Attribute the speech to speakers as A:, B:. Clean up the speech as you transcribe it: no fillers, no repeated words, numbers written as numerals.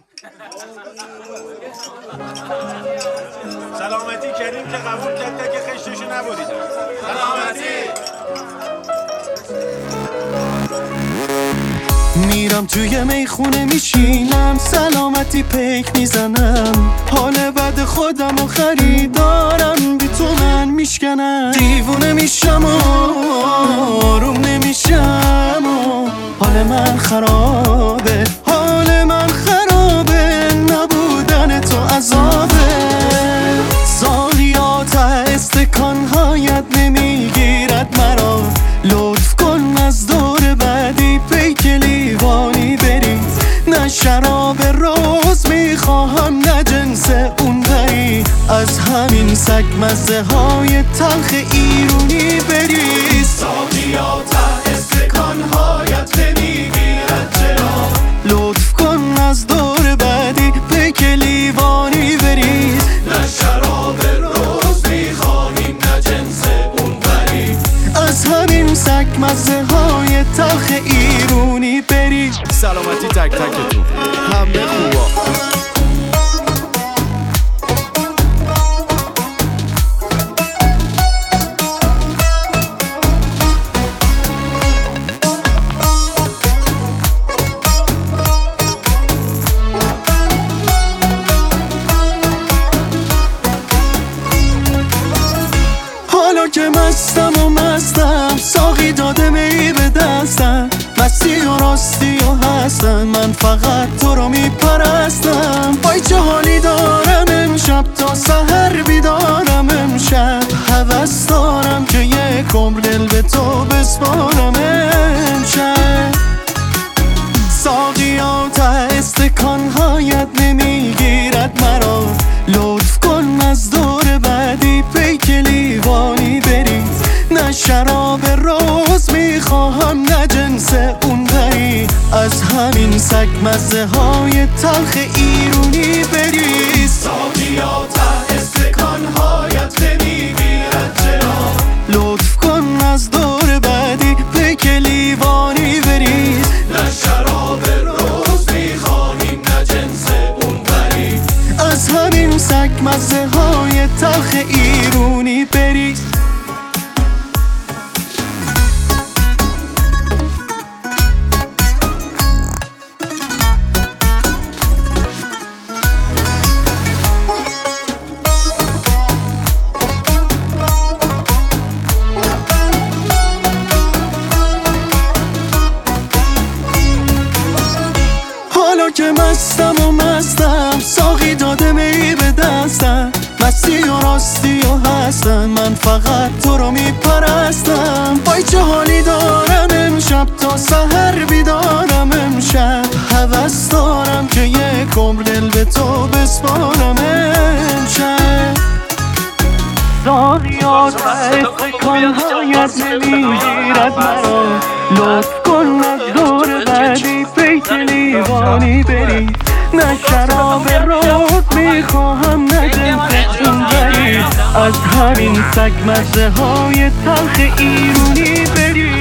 A: سلامتی کریم که قبول کرده که خشتشو نبریدم. سلامتی.
B: میرم توی میخونه میشینم، سلامتی پیک میزنم، حال بد خودم و خریدارم بی تو من میشکنم. دیوونه میشم و آروم نمیشم و حال من خرابه، حال من خرابه، نبودن تو عذابه. ساقیا ته استکانهایت نمیگیرد مرا، لطف کن از دور بعدی پیک لیوانی برید. نه شراب روز میخواهم نه جنس اون بری، از همین سگ مزه های تلخ ایرونی برید. ساقیا ته استکانهایت نمیگیرد چرا، لطف کن از دور بعدی پیک لیوانی برید. نه شراب روز میخواهیم نه جنس اون بری، از همین سگ مزه های تلخ ایرونی برید.
C: سلامتی تک تکتون، همه خوبا.
B: حالا که مستم و مستم، ساقی داده می به دستم، مستی و راستی و هستم، من فقط تو رو میپرستم. وای چه حالی دارم امشب، تا سحر بیدارم امشب، هوس دارم که یک عمر دل به تو بسپارم امشب. ساقیا ته استکانهایت نمیگیرد مرا، لطف کن از دور بعدی پیک لیوانی برید. نه شراب روز میخواهم نه جنس اون بری، از همین سگ مزه های تلخ ایرونی برید. ساقیا ته استکانهایت نمیگیرد چرا، لطف کن از دور بعدی پیک لیوانی برید. نه شراب روز میخواهیم نه جنس اون بری، از همین سگ مزه های تلخ ایرونی برید. حالا که مستم و مستم، ساقی داده می به دستم، مستی و راستی و هستم، من فقط تو رو میپرستم. وای چه حالی دارم امشب، تا سحر بیدارم امشب، هوس دارم که یک عمر دل به تو بسپارم امشب. ساقیا ته استکانهایت نمیگیرد مرا، لطف کن از دور بعدی پیک لیوانی برید. نه شراب روز میخواهم نه جنس اون بری، از همین سگ مزه های تلخ ایرونی برید.